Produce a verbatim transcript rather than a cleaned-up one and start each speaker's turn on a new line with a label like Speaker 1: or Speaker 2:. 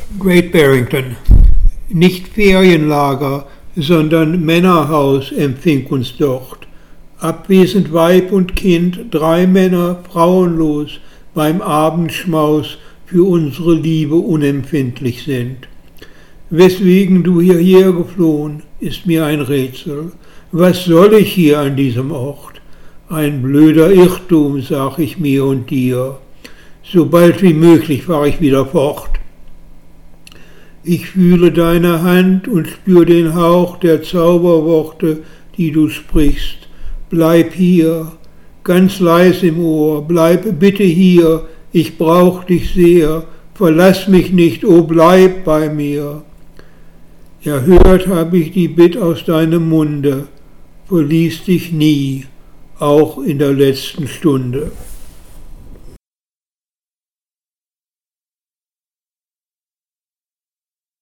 Speaker 1: Great Barrington. Nicht Ferienlager, sondern Männerhaus empfing uns dort. Abwesend Weib und Kind, drei Männer, frauenlos, beim Abendschmaus für unsere Liebe unempfindlich sind. Weswegen du hierher geflohen, ist mir ein Rätsel. Was soll ich hier an diesem Ort? Ein blöder Irrtum, sag ich mir und dir. So bald wie möglich fahr ich wieder fort. Ich fühle deine Hand und spür den Hauch der Zauberworte, die du sprichst. Bleib hier, ganz leis im Ohr, bleib bitte hier, ich brauch dich sehr, verlass mich nicht, oh bleib bei mir. Erhört hab ich die Bitt aus deinem Munde, verließ dich nie, auch in der letzten Stunde.